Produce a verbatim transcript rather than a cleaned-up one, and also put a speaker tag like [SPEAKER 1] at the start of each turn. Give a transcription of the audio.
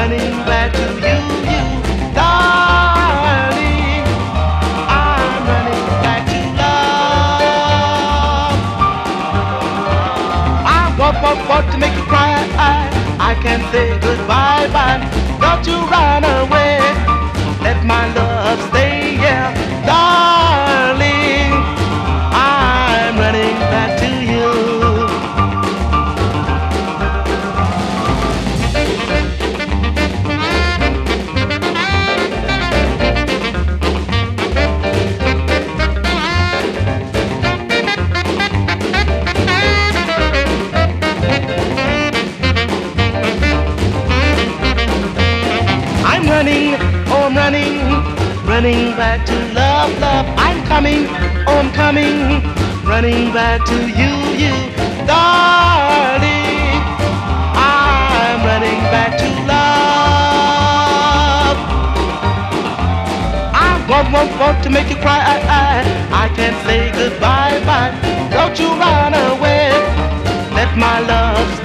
[SPEAKER 1] running back to you, you, darling. I'm running back to love. I want, want, want to make you cry. I, I can't say goodbye, bye. Don't you run away. Let my love stay here, darling. I'm running back to you. I'm running, oh I'm running, running back to love, love. I'm coming, oh I'm coming, running back to you, you, darling. I'm running back to love. I want, want, want to make you cry. I, I, I can't say goodbye, bye. Don't you run away. Let my love